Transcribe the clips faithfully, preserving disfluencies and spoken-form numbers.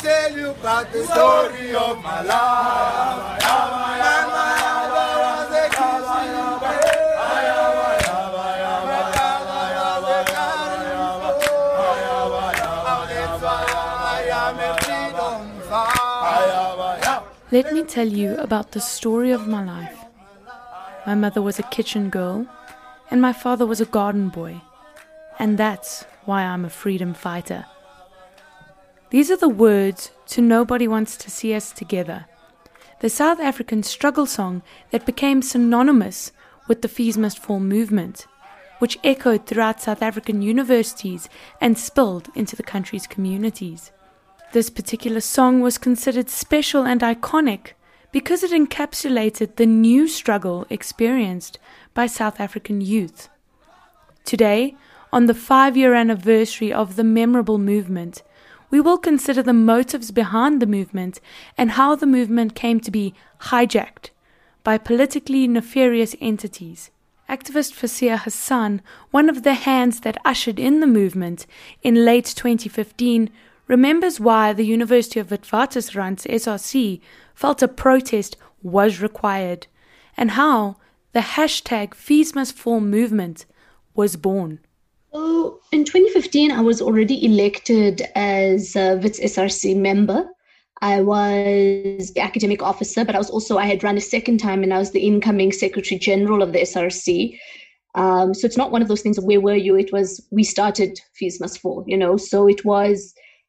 tell you about the story of my life. My mother was a Let me tell you about the story of my life. My mother was a kitchen girl, and my father was a garden boy. And that's why I'm a freedom fighter. These are the words to Nobody Wants to See Us Together, the South African struggle song that became synonymous with the Fees Must Fall movement, which echoed throughout South African universities and spilled into the country's communities. This particular song was considered special and iconic because it encapsulated the new struggle experienced by South African youth. Today, on the five-year anniversary of the memorable movement, we will consider the motives behind the movement and how the movement came to be hijacked by politically nefarious entities. Activist Fasea Hassan, one of the hands that ushered in the movement in late twenty fifteen, remembers why the University of Witwatersrand, S R C, felt a protest was required, and how the hashtag Fees Must Fall movement was born. So in twenty fifteen, I was already elected as a Wits S R C member. I was the academic officer, but I was also, I had run a second time and I was the incoming Secretary General of the S R C. Um, so it's not one of those things of where were you? It was, we started Fees Must Fall, you know, so it was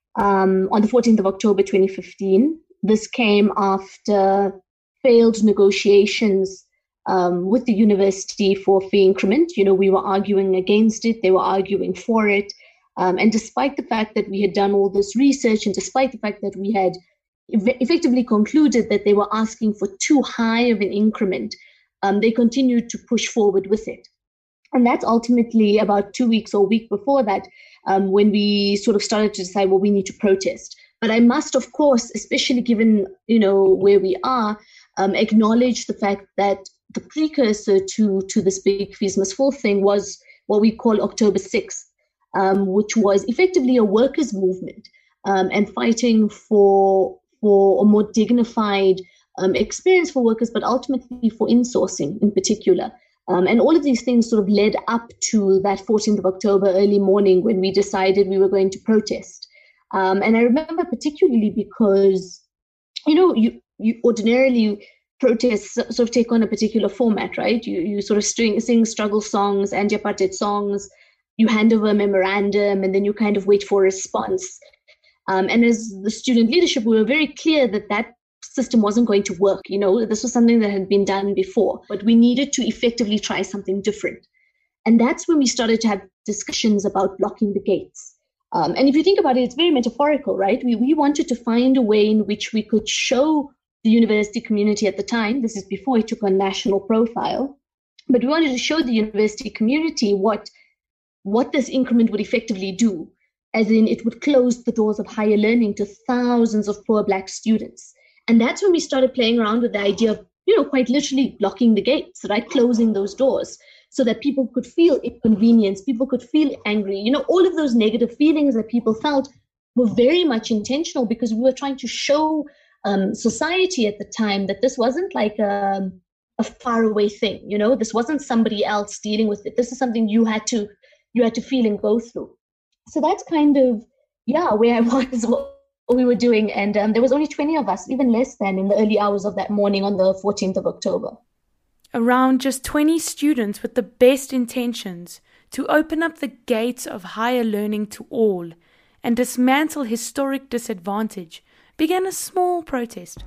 um, on the fourteenth of October, twenty fifteen. This came after failed negotiations um, with the university for fee increment. You know, we were arguing against it. They were arguing for it. Um, and despite the fact that we had done all this research and despite the fact that we had ev- effectively concluded that they were asking for too high of an increment, um, they continued to push forward with it. And that's ultimately about two weeks or a week before that, um, when we sort of started to decide, well, we need to protest. But I must, of course, especially given, you know, where we are, um, acknowledge the fact that the precursor to, to this big Fees Must Fall thing was what we call October sixth, um, which was effectively a workers' movement um, and fighting for, for a more dignified um, experience for workers, but ultimately for insourcing in particular. Um, and all of these things sort of led up to that fourteenth of October early morning when we decided we were going to protest. Um, and I remember particularly because, you know, you, you ordinarily protests sort of take on a particular format, right? You you sort of sing, sing struggle songs and apartheid songs, you hand over a memorandum, and then you kind of wait for a response. Um, and as the student leadership, we were very clear that that system wasn't going to work. You know, this was something that had been done before, but we needed to effectively try something different. And that's when we started to have discussions about blocking the gates. Um, and if you think about it, it's very metaphorical, right? We we wanted to find a way in which we could show the university community at the time, this is before it took on national profile, but we wanted to show the university community what, what this increment would effectively do, as in it would close the doors of higher learning to thousands of poor Black students. And that's when we started playing around with the idea of, you know, quite literally blocking the gates, right? Closing those doors so that people could feel inconvenience, people could feel angry. You know, all of those negative feelings that people felt were very much intentional because we were trying to show um, society at the time that this wasn't like a, a faraway thing. You know, this wasn't somebody else dealing with it. This is something you had to you had to feel and go through. So that's kind of, yeah, where I was, what we were doing. And um, there was only twenty of us, even less than in the early hours of that morning on the fourteenth of October. Around just twenty students with the best intentions to open up the gates of higher learning to all and dismantle historic disadvantage began a small protest.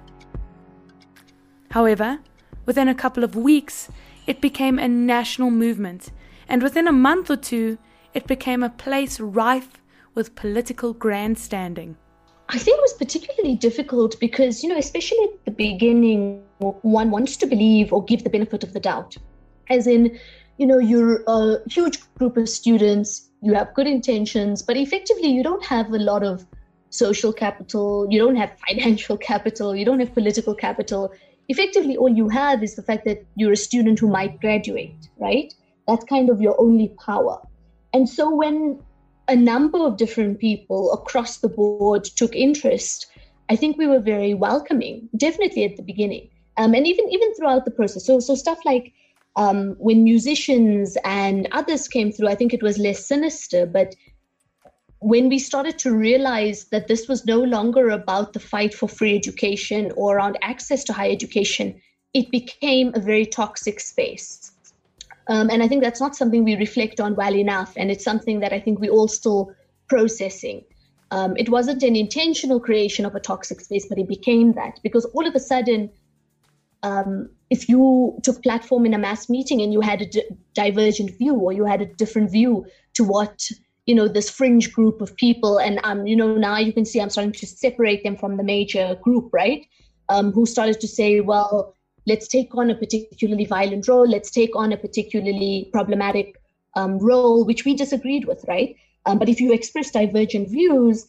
However, within a couple of weeks, it became a national movement, and within a month or two, it became a place rife with political grandstanding. I think it was particularly difficult because, you know, especially at the beginning, one wants to believe or give the benefit of the doubt. As in, you know, you're a huge group of students, you have good intentions, but effectively you don't have a lot of social capital, you don't have financial capital, you don't have political capital. Effectively, all you have is the fact that you're a student who might graduate, right? That's kind of your only power. And so when a number of different people across the board took interest, I think we were very welcoming, definitely at the beginning, um, and even even throughout the process. So, so stuff like um, when musicians and others came through, I think it was less sinister. But when we started to realize that this was no longer about the fight for free education or around access to higher education, it became a very toxic space. Um, and I think that's not something we reflect on well enough. And it's something that I think we're all still processing. Um, it wasn't an intentional creation of a toxic space, but it became that because all of a sudden, um, if you took platform in a mass meeting and you had a d- divergent view, or you had a different view to what, you know, this fringe group of people, and, um, you know, now you can see I'm starting to separate them from the major group, right? Um, who started to say, well, let's take on a particularly violent role, let's take on a particularly problematic um, role, which we disagreed with, right? Um, but if you express divergent views,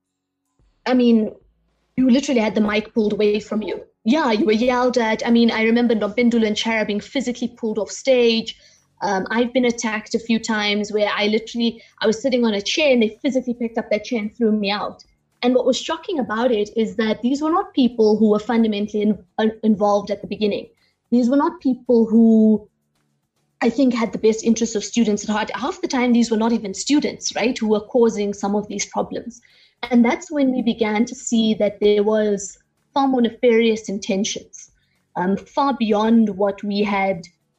I mean, you literally had the mic pulled away from you. Yeah, you were yelled at. I mean, I remember Nopendula and Chara being physically pulled off stage. Um, I've been attacked a few times where I literally, I was sitting on a chair and they physically picked up that chair and threw me out. And what was shocking about it is that these were not people who were fundamentally in, uh, involved at the beginning. These were not people who I think had the best interests of students at heart. Half the time, these were not even students, right, who were causing some of these problems. And that's when we began to see that there was far more nefarious intentions, um, far beyond what we had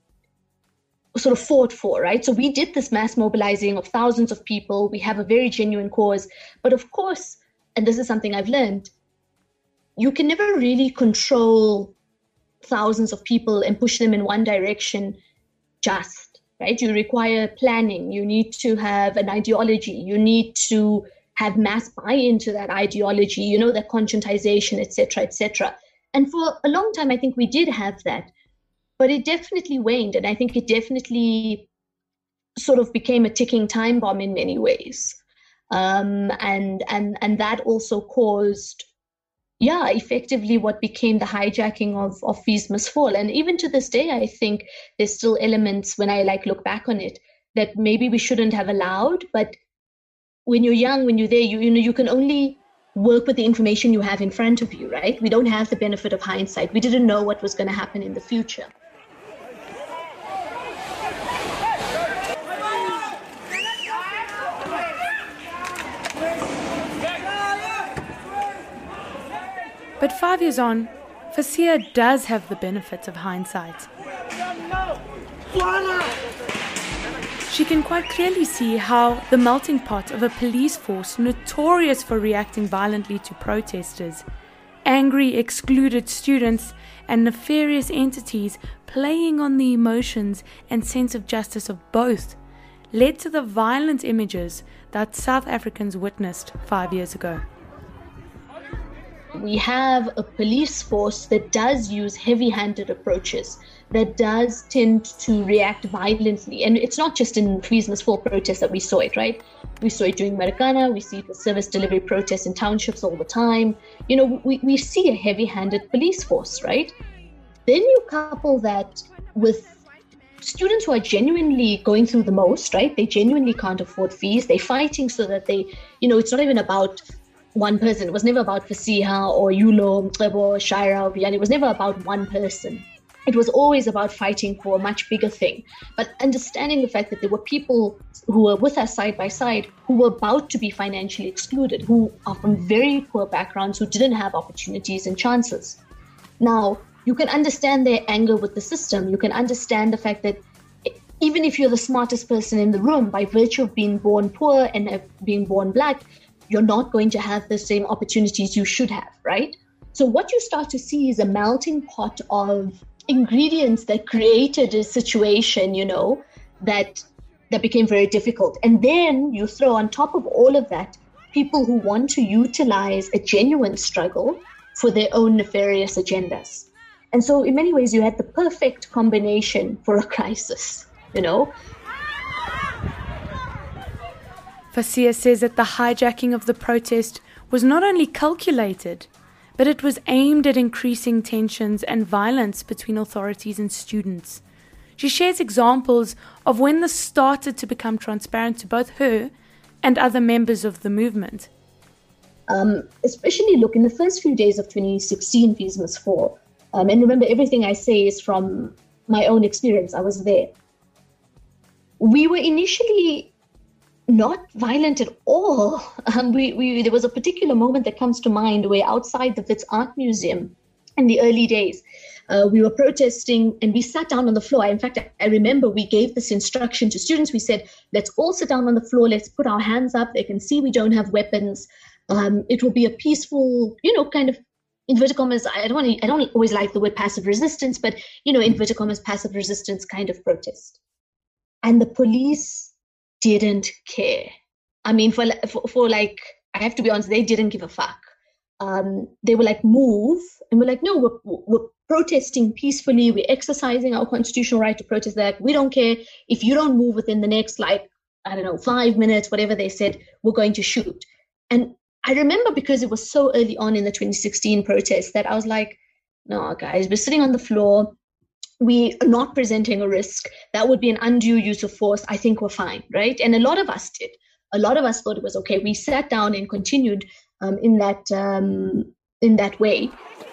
sort of fought for, right? So we did this mass mobilizing of thousands of people. We have a very genuine cause. But of course, and this is something I've learned, you can never really control thousands of people and push them in one direction just, right? You require planning. You need to have an ideology. You need to have mass buy-in to that ideology, you know, that conscientization, et cetera, et cetera. And for a long time, I think we did have that, but it definitely waned. And I think it definitely sort of became a ticking time bomb in many ways. Um, and, and, and that also caused, yeah, effectively what became the hijacking of, of Fees Must Fall. And even to this day, I think there's still elements when I like look back on it that maybe we shouldn't have allowed, but when you're young, when you're there, you, you know, you can only work with the information you have in front of you, right? We don't have the benefit of hindsight. We didn't know what was going to happen in the future. But five years on, Fasia does have the benefits of hindsight. She can quite clearly see how the melting pot of a police force notorious for reacting violently to protesters, angry excluded students, and nefarious entities playing on the emotions and sense of justice of both led to the violent images that South Africans witnessed five years ago. We have a police force that does use heavy-handed approaches, that does tend to react violently. And it's not just in Fees Must Fall protests that we saw it, right? We saw it during Marikana, we see it with service delivery protests in townships all the time. You know, we, we see a heavy-handed police force, right? Then you couple that with students who are genuinely going through the most, right? They genuinely can't afford fees. They're fighting so that they, you know, it's not even about one person. It was never about Fasiha or Yulo, Mqebo, Shaira, or Biyani. It was never about one person. It was always about fighting for a much bigger thing. But understanding the fact that there were people who were with us side by side who were about to be financially excluded, who are from very poor backgrounds, who didn't have opportunities and chances. Now, you can understand their anger with the system. You can understand the fact that even if you're the smartest person in the room, by virtue of being born poor and being born black, you're not going to have the same opportunities you should have, right? So what you start to see is a melting pot of ingredients that created a situation, you know, that that became very difficult. And then you throw on top of all of that, people who want to utilize a genuine struggle for their own nefarious agendas. And so in many ways, you had the perfect combination for a crisis, you know. Fasia says that the hijacking of the protest was not only calculated, but it was aimed at increasing tensions and violence between authorities and students. She shares examples of when this started to become transparent to both her and other members of the movement? Um, especially, look, in the first few days of twenty sixteen, Fees Must Fall, um, and remember, everything I say is from my own experience. I was there. We were initially not violent at all. Um, we, we there was a particular moment that comes to mind where outside the Wits Art Museum in the early days, uh, we were protesting and we sat down on the floor. In fact, I remember we gave this instruction to students. We said, let's all sit down on the floor. Let's put our hands up. They can see we don't have weapons. Um, it will be a peaceful, you know, kind of inverted commas. I don't want to, I don't always like the word passive resistance, but, you know, inverted commas, passive resistance kind of protest. And the police didn't care. I mean, for, for, for like, I have to be honest, they didn't give a fuck. Um, they were like, move. And we're like, no, we're, we're protesting peacefully. We're exercising our constitutional right to protest that. We don't care. If you don't move within the next, like, I don't know, five minutes, whatever they said, we're going to shoot. And I remember, because it was so early on in the twenty sixteen protest, that I was like, no, guys, we're sitting on the floor. We are not presenting a risk. That would be an undue use of force. I think we're fine, right? And a lot of us did. A lot of us thought it was okay. We sat down and continued um, in that um, in that way.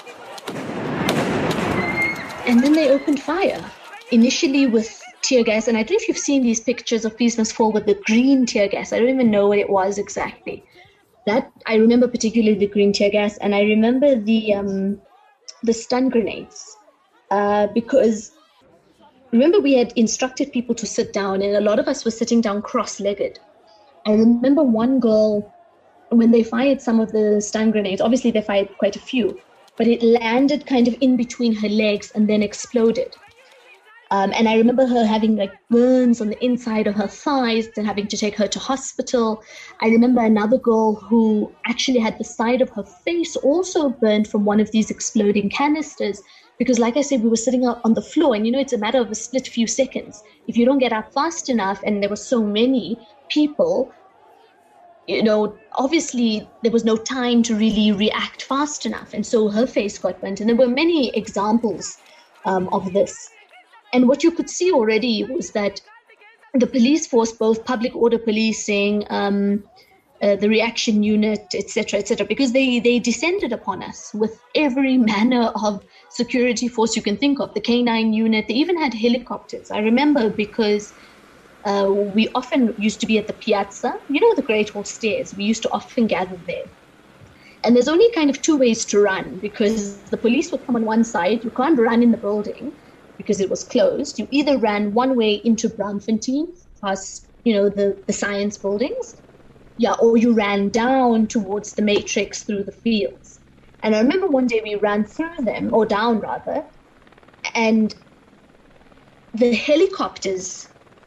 And then they opened fire, initially with tear gas. And I don't know if you've seen these pictures of Fees Must Fall with the green tear gas. I don't even know what it was exactly. That I remember particularly the green tear gas, and I remember the um, the stun grenades. Uh, because remember, we had instructed people to sit down, and a lot of us were sitting down cross-legged. I remember one girl, when they fired some of the stun grenades, obviously they fired quite a few, but it landed kind of in between her legs and then exploded. Um, and I remember her having like burns on the inside of her thighs and having to take her to hospital. I remember another girl who actually had the side of her face also burned from one of these exploding canisters. Because like I said, we were sitting up on the floor, and, you know, it's a matter of a split few seconds. If you don't get up fast enough, and there were so many people, you know, obviously there was no time to really react fast enough. And so her face got burnt. And there were many examples um, of this. And what you could see already was that the police force, both public order policing, um, uh, the reaction unit, et cetera, et cetera, because they, they descended upon us with every manner of security force you can think of. The K nine unit, they even had helicopters. I remember because uh, we often used to be at the piazza, you know, the Great Hall stairs. We used to often gather there. And there's only kind of two ways to run, because the police would come on one side. You can't run in the building because it was closed. You either ran one way into Braamfontein, past, you know, the, the science buildings, yeah, or you ran down towards the Matrix through the fields. And I remember one day we ran through them, or down rather, and the helicopters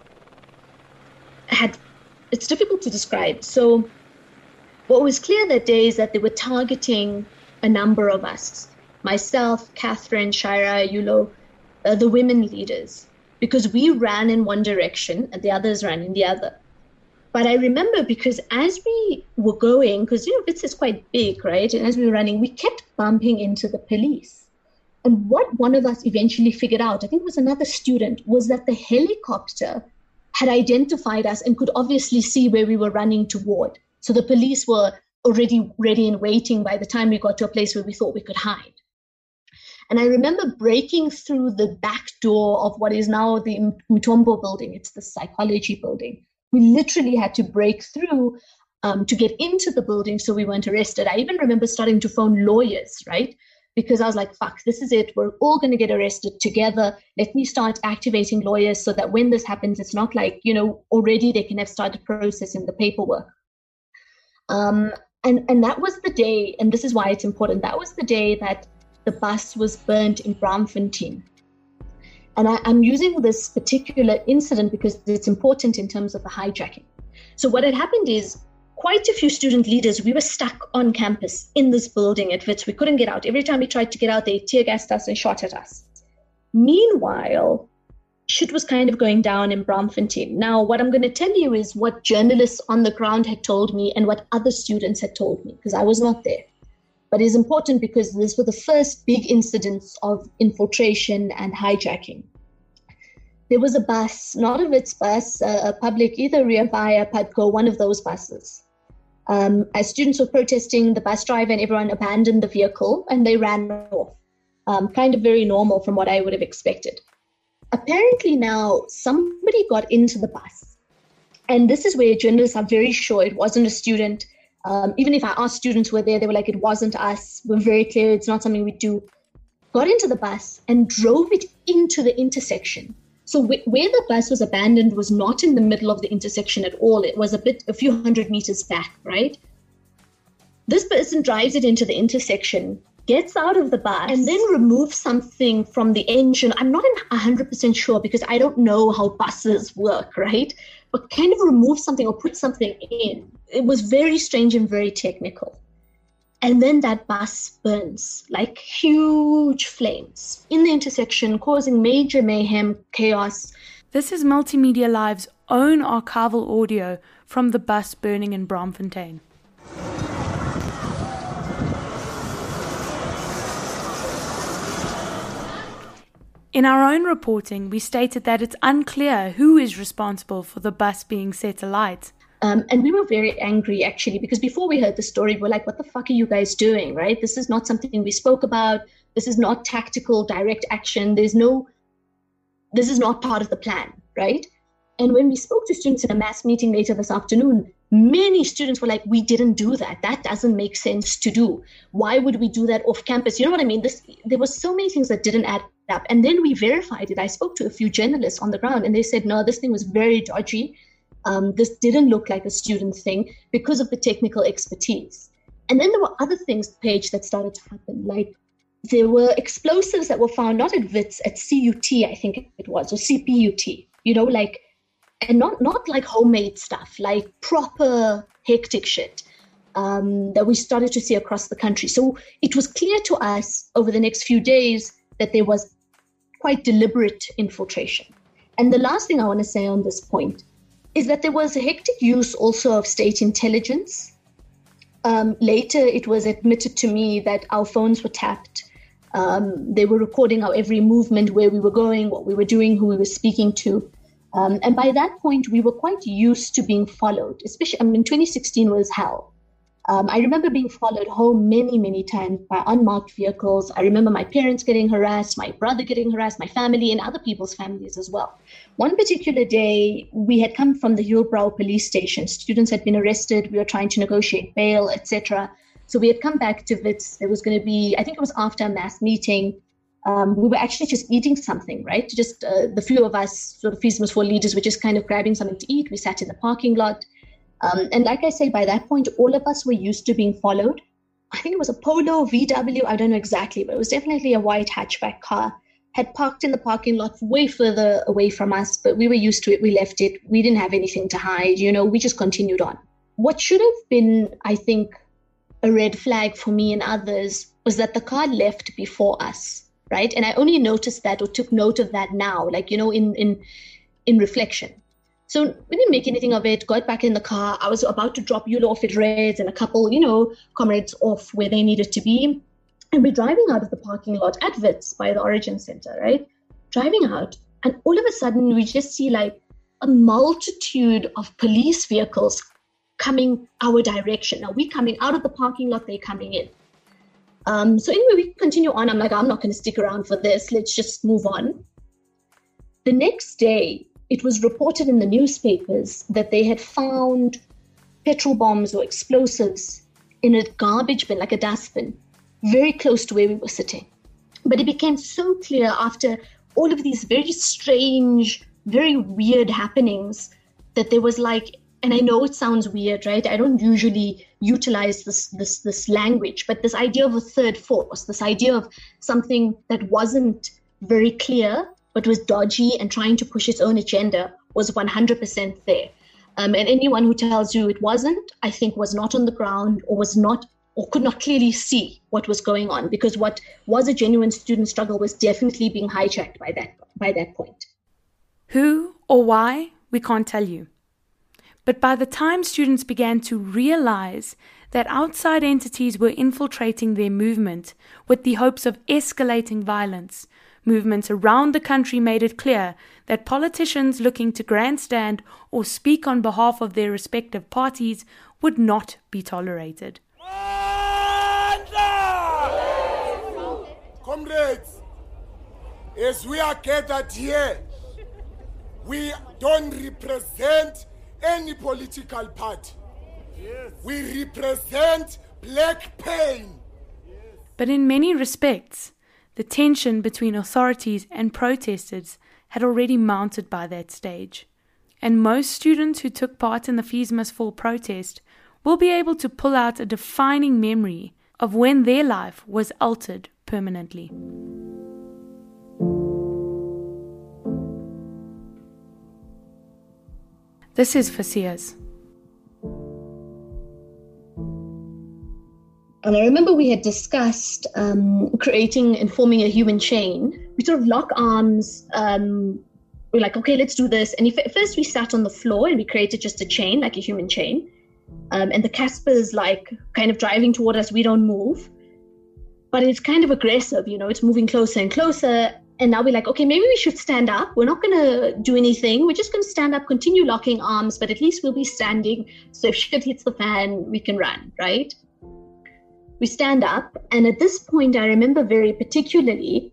had, it's difficult to describe. So what was clear that day is that they were targeting a number of us, myself, Catherine, Shaira, Yulo, uh, the women leaders, because we ran in one direction and the others ran in the other. But I remember, because as we were going, because, you know, Wits is quite big, right? And as we were running, we kept bumping into the police. And what one of us eventually figured out, I think it was another student, was that the helicopter had identified us and could obviously see where we were running toward. So the police were already ready and waiting by the time we got to a place where we thought we could hide. And I remember breaking through the back door of what is now the Mthombo building. It's the psychology building. We literally had to break through um, to get into the building so we weren't arrested. I even remember starting to phone lawyers, right? Because I was like, fuck, this is it. We're all going to get arrested together. Let me start activating lawyers so that when this happens, it's not like, you know, already they can have started processing the paperwork. Um, and, and that was the day, and this is why it's important, that was the day that the bus was burnt in Braamfontein. And I, I'm using this particular incident because it's important in terms of the hijacking. So what had happened is quite a few student leaders, we were stuck on campus in this building at Wits. We couldn't get out. Every time we tried to get out, they tear gassed us and shot at us. Meanwhile, shit was kind of going down in Braamfontein. Now, what I'm going to tell you is what journalists on the ground had told me and what other students had told me, because I was not there. But it's important because these were the first big incidents of infiltration and hijacking. there was a bus, not a Wits bus, a, a public, either Rea Vaya, Putco, one of those buses. Um, as students were protesting, the bus driver and everyone abandoned the vehicle and they ran off. Um, kind of very normal from what I would have expected. Apparently now somebody got into the bus. And this is where journalists are very sure it wasn't a student. Um, even if I asked students who were there, they were like, it wasn't us. We're very clear it's not something we do. Got into the bus and drove it into the intersection. So w- where the bus was abandoned was not in the middle of the intersection at all. It was a bit, a few hundred meters back, right? This person drives it into the intersection, gets out of the bus, and then removes something from the engine. I'm not one hundred percent sure because I don't know how buses work, right? But kind of remove something or put something in. It was very strange and very technical. And then that bus burns like huge flames in the intersection, causing major mayhem, chaos. This is Multimedia Live's own archival audio from the bus burning in Braamfontein. In our own reporting, we stated that it's unclear who is responsible for the bus being set alight. Um, and we were very angry, actually, because before we heard the story, we were like, what the fuck are you guys doing, right? This is not something we spoke about. This is not tactical, direct action. There's no, this is not part of the plan, right? And when we spoke to students in a mass meeting later this afternoon, many students were like, we didn't do that. That doesn't make sense to do. Why would we do that off campus? You know what I mean? This, there were so many things that didn't add up. And then we verified it. I spoke to a few journalists on the ground and they said, no, this thing was very dodgy. Um, this didn't look like a student thing because of the technical expertise. And then there were other things, Paige, that started to happen. Like there were explosives that were found, not at Wits, at C U T, I think it was, or C P U T, you know, like, and not, not like homemade stuff, like proper hectic shit um, that we started to see across the country. So it was clear to us over the next few days that there was quite deliberate infiltration. And the last thing I want to say on this point is that there was a hectic use also of state intelligence. Um, later, it was admitted to me that our phones were tapped. Um, they were recording our every movement, where we were going, what we were doing, who we were speaking to. Um, and by that point, we were quite used to being followed, especially, I mean, twenty sixteen was hell. Um, I remember being followed home many, many times by unmarked vehicles. I remember my parents getting harassed, my brother getting harassed, my family and other people's families as well. One particular day, we had come from the Hillbrow police station. Students had been arrested. We were trying to negotiate bail, et cetera. So we had come back to Wits. There was going to be, I think it was after a mass meeting. Um, we were actually just eating something, right? Just uh, the few of us, sort of Feesmas for leaders, were just kind of grabbing something to eat. We sat in the parking lot. Um, and like I say, by that point, all of us were used to being followed. I think it was a Polo, V W, I don't know exactly, but it was definitely a white hatchback car, had parked in the parking lot way further away from us, but we were used to it. We left it. We didn't have anything to hide. You know, we just continued on. What should have been, I think, a red flag for me and others was that the car left before us, right? And I only noticed that or took note of that now, like, you know, in in in reflection. So we didn't make anything of it, got back in the car. I was about to drop Eula off at Reds and a couple, you know, comrades off where they needed to be. And we're driving out of the parking lot at Wits by the Origin Center, right? Driving out. And all of a sudden, we just see like a multitude of police vehicles coming our direction. Now, we're coming out of the parking lot, they're coming in. Um, so anyway, we continue on. I'm like, I'm not going to stick around for this. Let's just move on. The next day, it was reported in the newspapers that they had found petrol bombs or explosives in a garbage bin, like a dustbin, very close to where we were sitting. But it became so clear after all of these very strange, very weird happenings that there was like, and I know it sounds weird, right? I don't usually utilize this, this, this language, but this idea of a third force, this idea of something that wasn't very clear, but was dodgy and trying to push its own agenda was one hundred percent there. Um, and anyone who tells you it wasn't, I think was not on the ground or was not or could not clearly see what was going on, because what was a genuine student struggle was definitely being hijacked by that by that point. Who or why, we can't tell you. But by the time students began to realize that outside entities were infiltrating their movement with the hopes of escalating violence, Movements around the country made it clear that politicians looking to grandstand or speak on behalf of their respective parties would not be tolerated. Comrades, as we are gathered here, we don't represent any political party. Yes. We represent black pain. Yes. But in many respects, the tension between authorities and protesters had already mounted by that stage. And most students who took part in the Fees Must Fall protest will be able to pull out a defining memory of when their life was altered permanently. This is Fasiya's. And I remember we had discussed um, creating and forming a human chain. We sort of lock arms. Um, we're like, okay, let's do this. And if, at first we sat on the floor and we created just a chain, like a human chain. Um, and the Casper's like kind of driving toward us. We don't move. But it's kind of aggressive, you know, it's moving closer and closer. And now we're like, okay, maybe we should stand up. We're not going to do anything. We're just going to stand up, continue locking arms, but at least we'll be standing. So if shit hits the fan, we can run, right? We stand up, and at this point, I remember very particularly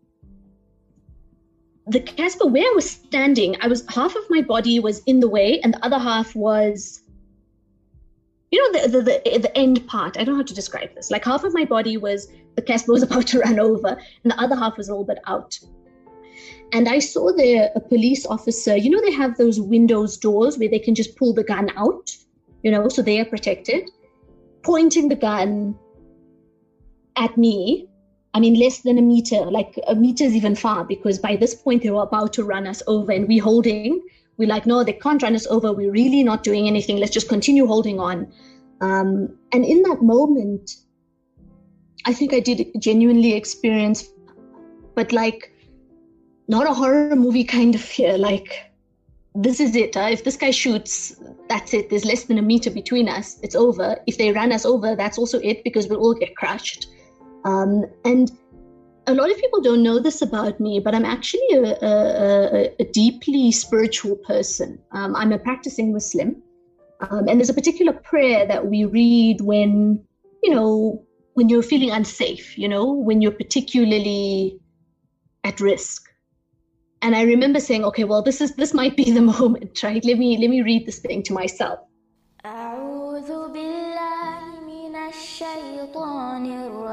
the Casper where I was standing. I was half of my body was in the way, and the other half was, you know, the the the, the end part. I don't know how to describe this. Like half of my body was the Casper was about to run over, and the other half was a little bit out. And I saw there a police officer. You know, they have those windows doors where they can just pull the gun out. You know, so they are protected. Pointing the gun at me, I mean, less than a meter, like a meter is even far, because by this point they were about to run us over, and we holding, we're like, no, they can't run us over. We're really not doing anything. Let's just continue holding on. Um, and in that moment, I think I did genuinely experience, but like not a horror movie kind of fear, like, this is it. Huh? If this guy shoots, that's it. There's less than a meter between us. It's over. If they run us over, that's also it, because we'll all get crushed. Um, and a lot of people don't know this about me, but I'm actually a, a, a deeply spiritual person. Um, I'm a practicing Muslim. Um, and there's a particular prayer that we read when, you know, when you're feeling unsafe, you know, when you're particularly at risk. And I remember saying, okay, well, this is this might be the moment, right? Let me let me read this thing to myself. أعوذ بالله من الشيطان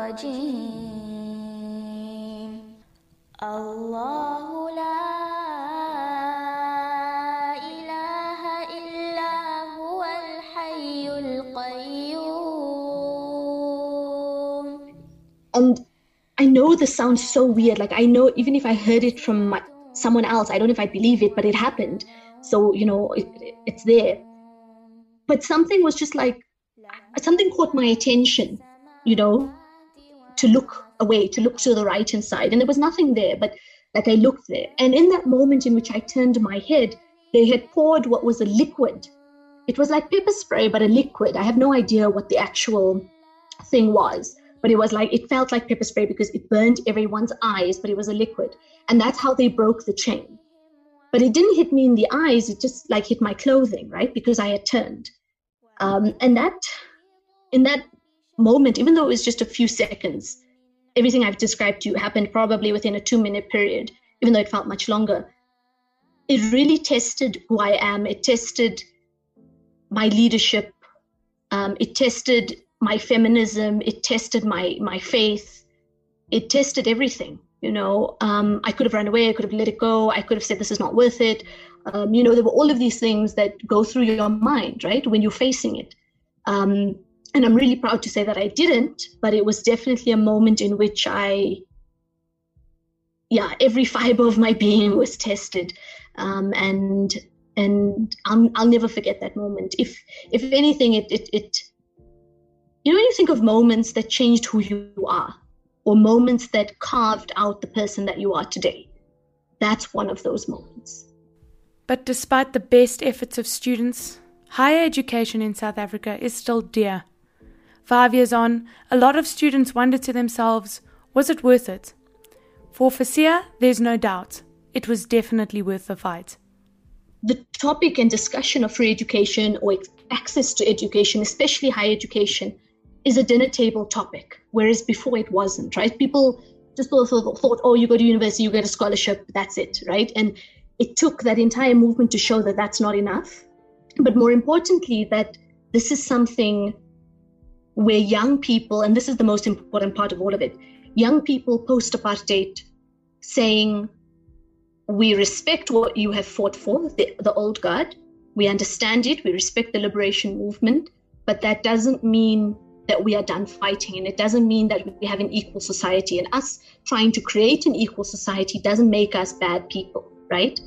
الرجيم. الله لا إله إلا هو الحي القيوم. And I know this sounds so weird. Like I know, even if I heard it from my someone else, I don't know if I believe it, but it happened. So, you know, it, it, it's there. But something was just like, something caught my attention, you know, to look away, to look to the right hand side. And there was nothing there, but like I looked there. And in that moment in which I turned my head, they had poured what was a liquid. It was like pepper spray, but a liquid. I have no idea what the actual thing was. But it was like, it felt like pepper spray because it burned everyone's eyes, but it was a liquid. And that's how they broke the chain. But it didn't hit me in the eyes. It just like hit my clothing, right? Because I had turned. Um, and that, in that moment, even though it was just a few seconds, everything I've described to you happened probably within a two minute period, even though it felt much longer. It really tested who I am. It tested my leadership. Um, it tested my feminism, it tested my my faith, it tested everything, you know. Um, I could have run away, I could have let it go, I could have said this is not worth it. Um, you know, there were all of these things that go through your mind, right, when you're facing it. Um, and I'm really proud to say that I didn't, but it was definitely a moment in which I, yeah, every fiber of my being was tested. Um, and and I'll, I'll never forget that moment. If if anything, it it it you know, when you think of moments that changed who you are, or moments that carved out the person that you are today, that's one of those moments. But despite the best efforts of students, higher education in South Africa is still dear. Five years on, a lot of students wonder to themselves, was it worth it? For Fasia, there's no doubt. It was definitely worth the fight. The topic and discussion of free education or access to education, especially higher education, is a dinner table topic, whereas before it wasn't, right? People just thought, thought, oh, you go to university, you get a scholarship, that's it, right? And it took that entire movement to show that that's not enough. But more importantly, that this is something where young people, and this is the most important part of all of it, young people post-apartheid saying, we respect what you have fought for, the, the old guard, we understand it, we respect the liberation movement, but that doesn't mean that we are done fighting, and it doesn't mean that we have an equal society, and us trying to create an equal society doesn't make us bad people, right?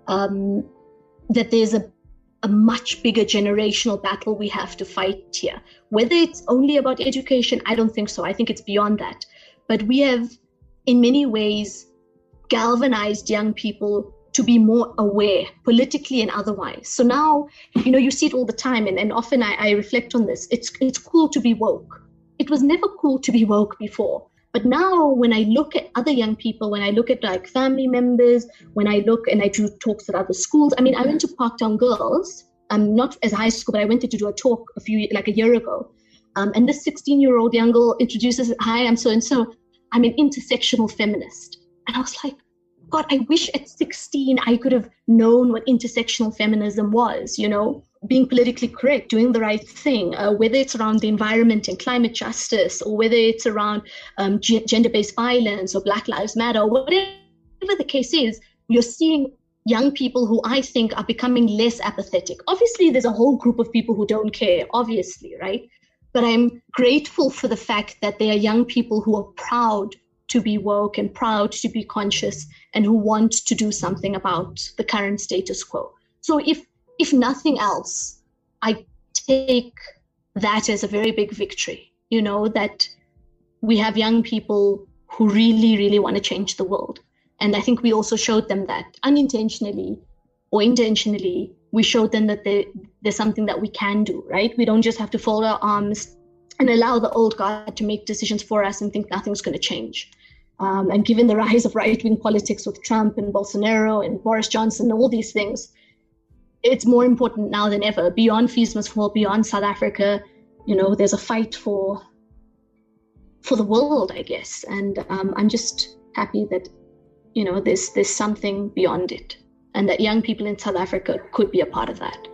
Um, that there's a, a much bigger generational battle we have to fight here. Whether it's only about education, I don't think so. I think it's beyond that. But we have, in many ways, galvanized young people to be more aware, politically and otherwise. So now, you know, you see it all the time, and, and often I, I reflect on this. It's it's cool to be woke. It was never cool to be woke before. But now when I look at other young people, when I look at like family members, when I look and I do talks at other schools, I mean, I went to Parktown Girls, um, not as high school, but I went to do a talk a few, like a year ago. Um, and this sixteen-year-old young girl introduces, hi, I'm so-and-so, I'm an intersectional feminist. And I was like, God, I wish at sixteen I could have known what intersectional feminism was, you know, being politically correct, doing the right thing, uh, whether it's around the environment and climate justice, or whether it's around um, g- gender-based violence or Black Lives Matter, or whatever the case is, you're seeing young people who I think are becoming less apathetic. Obviously, there's a whole group of people who don't care, obviously, right? But I'm grateful for the fact that there are young people who are proud to be woke and proud to be conscious and who want to do something about the current status quo. So if if nothing else, I take that as a very big victory, you know, that we have young people who really, really want to change the world. And I think we also showed them that unintentionally or intentionally, we showed them that they, there's something that we can do, right? We don't just have to fold our arms and allow the old guard to make decisions for us and think nothing's going to change. Um, and given the rise of right-wing politics with Trump and Bolsonaro and Boris Johnson and all these things, it's more important now than ever. Beyond Fees Must Fall, beyond South Africa, you know, there's a fight for for the world, I guess. And um, I'm just happy that, you know, there's there's something beyond it, and that young people in South Africa could be a part of that.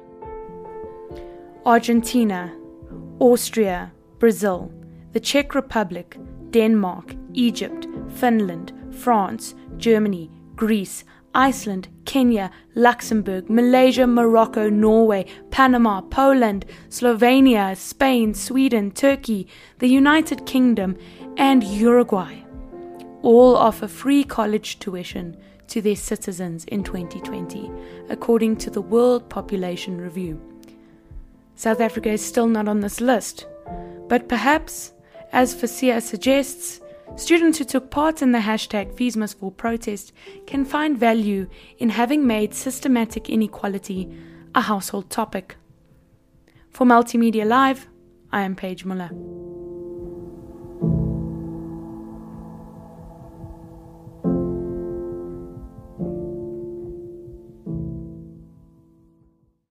Argentina, Austria, Brazil, the Czech Republic, Denmark, Egypt, Finland, France, Germany, Greece, Iceland, Kenya, Luxembourg, Malaysia, Morocco, Norway, Panama, Poland, Slovenia, Spain, Sweden, Turkey, the United Kingdom, and Uruguay all offer free college tuition to their citizens in twenty twenty, according to the World Population Review. South Africa is still not on this list, but perhaps, as Fasia suggests, students who took part in the hashtag Fees Must Fall protest can find value in having made systematic inequality a household topic. For Multimedia Live, I am Paige Muller.